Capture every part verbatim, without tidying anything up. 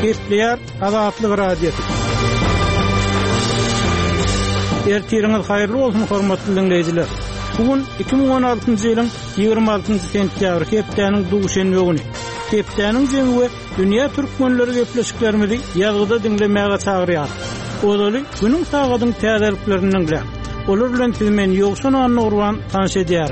Gepleýär Azatlyk radiosu. Ertiriňiz haýyrly bolsun hormatly dinleýijiler. Bugun iki ming on altyncy ýylyň ýygrimi altynjy sentýabr hepdeniň duguşenme güni. Hepdeniň jemgy dünýä türkmenleri gepleşiklerimizi ýazgyda dinlemäge çagyrýar. Olaly günüň sagadyň täzeliklerini bilen. Olar bilen siz meni ýokşan anurwan tanış edýär.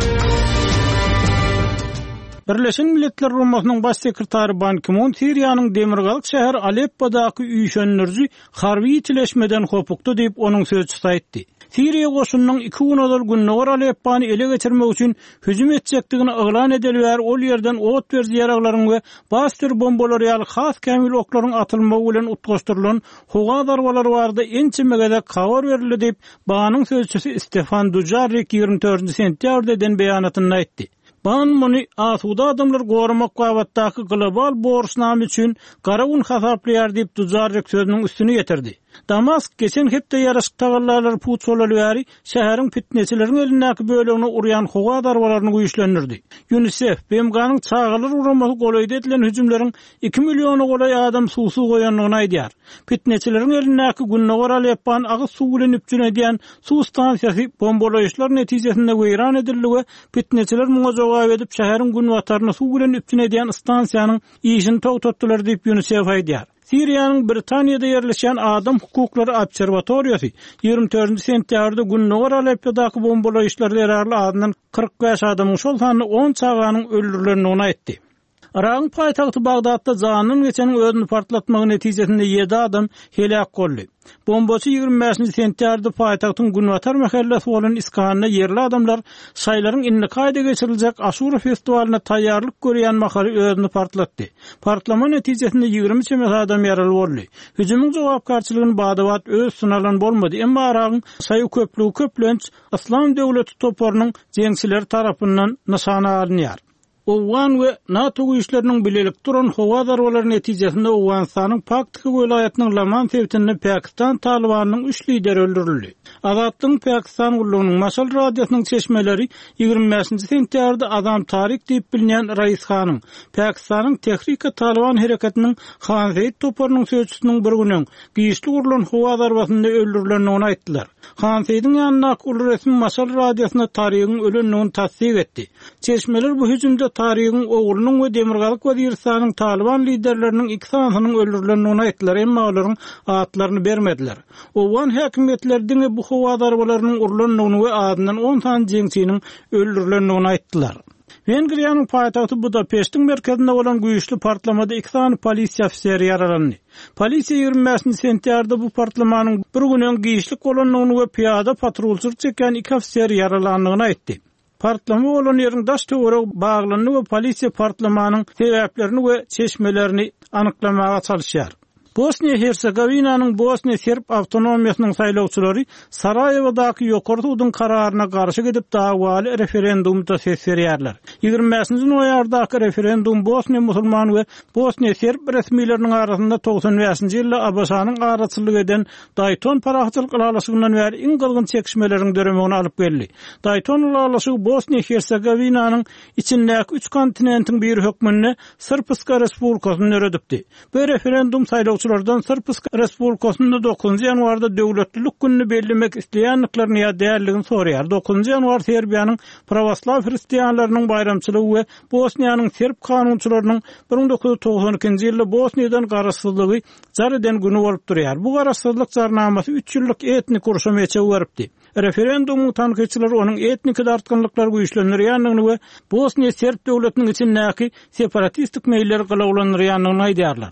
Birleşen Milletler Guramasynyň baş sekretary Ban Ki-moon Siriýanyň demirgalyk şäher Aleppo'daky üýşenlerji harby itileşmeden hopukdy diýip onuň sözçüsi aýtdy. Siriýa goşunynyň iki günler günnäwar Aleppony ele geçirmek üçin hüjüm etjekdigini oglan edilýär. Ol ýerden ot berdi ýaraglaryň we bastyr bombalary ýaly has kämil oklaryň atylmagy bilen utgaşdyrylan howa darbalary bardy. Ençimegede kabar berildi diýip Banyň sözçüsi Stefan Dujarric ýygrimi dördüncü sentýabrda eden beýanatyny aýtdy. Ban muny asuda adamlar goramak gabatdaky global borçnamy üçin garagun hasaplaýar diýip Dujarric sözüniň üstüne getirdi. Damask geçen hepde ýaraşyk tagallar puçolaly şäheriň fitneçileriniň elindäki bölegini urýan howa darbalaryny güýçlendirdi. UNICEF B M G'nyň çağalyr uramasy golaýdy edilen hüjümleriň iki milliony golay adam suwsy goýanlygyny aýdýar. Fitneçileriniň elindäki günnäwar Aleppany agyz suw bilen üpjün edýän suw stansiýasy bombalaýyşlar netijesinde weýran edildi we fitneçiler muňa jogap edip şäheriň gün wataryny suw bilen üpjün edýän stansiýanyň işini togtatdylar diýip UNICEF aýdýar. Siriýanyň Britaniýada ýerleşen Adam Hukuklary Obserwatoriýasy ýygrimi dördüncü sentýabrda günnäwar Aleppo'daky bombalaýyşlarda ýararly adamdan kırk beş adamyň şol sanyny on çağanyň öldürilendigini aýtdy. Irak'ın paytagty Bagdadda zanyň geçen özüni partlatmagy netijesinde yedi adam helak boldy. Bombaçy ýygrimi beşinji sentýabrda paytagtyň Günwatar mahallesi bolan Iskanyna yerli adamlar şaýlaryň inni kaýda geçiriljek Aşura festiwalyna taýýarlyk görýän mahary özüni partlatdy. Partlama netijesinde ýygrimi çemet adam ýaraly boldy. Hüjümyň jogapkarçylygyny Bagdad öz synalan bolmady, emma Irak'ın saýy köplügi köplenç Islam döwleti toparynyň jeňçileri tarapyndan nişana alynýar. Owan we NATO güýçleriniň bilelik duran howa darbalary netijesinde Owganistanyň Paktika welaýatynyň Laman sewtinde Pakistan Talibanynyň üç lideri öldürildi. Azatlyň Pakistan gurulunyň Maşal radiosynyň çeşmeleri ýygrimi beşinji sentýabrda Adam Tarik diýip bilinen Rais Khanyň Pakistanyň Tehrik-i Taliban hereketiniň Khan Zeyd toparynyň sözçüsiniň bir günden giýişli gurulan howa darbasynda öldürilendigini aýtdylar. Khan Zeyd'iň ýanyna ul resmi Maşal radiosyna Tarikyň ölendigini tasdik etdi. Çeşmeler bu hüjümde Tarikyň oglunyň we Demirgalyk Waziristanyň Taliban liderleriniň iki sanynyň öldürilendigini aýtdylar, emma olaryň atlaryny bermediler. Owan häkimetleriniň bu howa darbalarynyň urulandygyny we adyndan on san jeňçiniň öldürilendigini aýtdylar. Wengriýanyň paýtagty Budapeştiň merkezinde bolan güýçli partlamada iki sany polisiýa ofiseri ýaralandy. Polisiýa ýygrimi beşinji sentýabrda bu partlamanyň bir günden giýişlik bolandygyny we piýada patrulçylyk çeken iki ofiseri ýaralandygyny aýtdy. Partlama bolan ýeriň daş töwereg baglandy we polisiýa partlamanyň sebäplerini we çeşmelerini anyklamaga çalışýar. Bosniýa Hersegovinanyň Bosniýa Serb awtonomiýasynyň saýlawçylary Saraýewadaky ýokary suwdyň kararyna garşy gidip dagwaly referendumda ses berýärler. ýygrimi beşinji noýabrdaky referendum Bosniýa musulman we Bosniýa Serb resmiýetleriniň arasynda togsan beşinji ýylda Abaşanyň araçylyk eden Dayton parahatçylyk ulalaşygyndan bäri iň gylgyn çekişmeleriň döремegine alyp geldi. Dayton ulalaşygy Bosniýa Hersegovinanyň içindäki üç kontinentiň bir hökmünde Srpska Respublikasyny öredipdi. Bu referendum saýlawçy Lardan Srpska Respublikasyny dokuzunji ýanwarda döwletlilik gününi bellemek isleýänliklaryny ýa däerligini soraýar. dokuzunji ýanwar Serbiýanyň Prawaslaw hristiýanlarynyň bayramçylygy we Bosniýanyň Serb kanunçylarynyň bir ming dokuz ýüz togson ikinji ýylda Bosniýadan garaşsyzlygy jar eden güni bolup durýar. Bu garaşsyzlyk jarnamasy üç ýyllyk etnik uruşa meçe beripdi. Referendumyň tanqyçylary onuň etnik dartgynlyklary güýçlenýärligini we Bosniýa Serb döwletiniň içindäki separatistik meýilleri gylawlanýarlygyny aýdýarlar.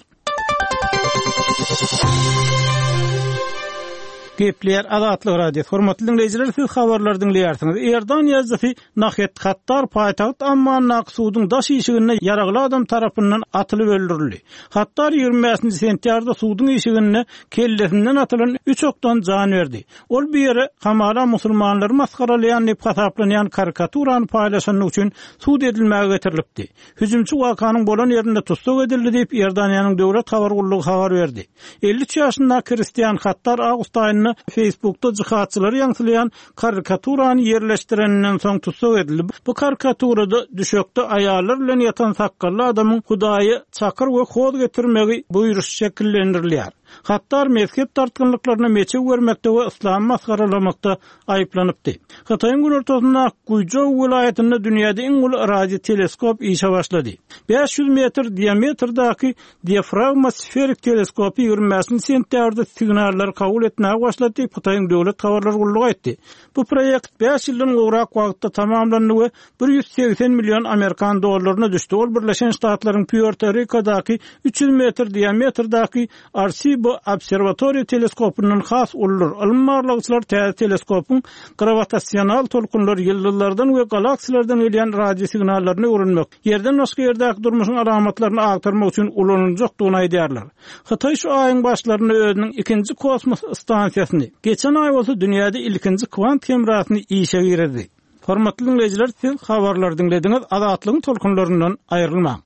Gepleýär Azatlyk radiosu. Hormatly dinleýijiler, siz habarlary dinleýärsiňiz. Erdan ýazgysy Nahyat Hattar paýtagyt Amman Naqsudyň daş işigine ýaragly adam tarapyndan atylyp öldürildi. Hattar ýygrimi beşinji sentýabrda suwdyň işigine kellesinden atylan üç okdan jan berdi. Ol bir ýere hamala musulmanlary maskaralaýan diýip hasaplanýan karikaturany paýlaşanyň üçin suwd edilmäge getirilipdi. Hüjümçi wakanyň bolan ýerinde tutsak edildi diýip Erdaniýanyň döwlet habar gurulugy habar berdi. elli üç ýaşyndaky Kristian Hattar awgust aýynyň ýerlerine Facebook'ta jyhatçylar ýaňsylaýan karikaturany yerleşdirenden soň tutsak edildi. Bu karikaturada düşekde aýallar bilen ýatan sakally adamyň Hudaýy çakyr we hod getirmegi buýruş şekillendirilýär. Hattar mezhep tartgınlıklarına meçe vermekte ve İslam maskaralamakta ayıplanıptı. Hatay'ın gün ortasında Guizhou vilayetinde dünyada en ulu radyo teleskop işe başladı. beş yüz metr diametrdaki diyafragma sferik teleskopu yürümesini senterde signallar kabul etmeye başladı. Hatay'ın devlet kavarlar kulluğa etti. Bu proyekt beş yılın uğrak vakitte tamamlandı ve bir yüz seksen milyon Amerikan dolarlarına düştü. Ol Birleşen Ştatların Puerto Rico'daki üç yüz metr diametrdaki Arecibo Observatory teleskopunun has ulur. Almarlagçylar teleskopun gravitasyonal tolkunlar yıldızlardan ve galaksiyalardan gelen radyo signallerini öğrenmek, yerden başka yerdeki durmuşun alamatlarını aktarmak için ulanılacakdygyny aýdýarlar. Hatay şu ayın başlarında özünün ikinci kosmos stansiýasyny, geçen ay bolsa dünýäde ilkinci kvant kemrasyny işe girdi. Hormatly dinleýijiler, siz habarlar dinlediňiz, Azatlygyň tolkunlaryndan aýrylmaň.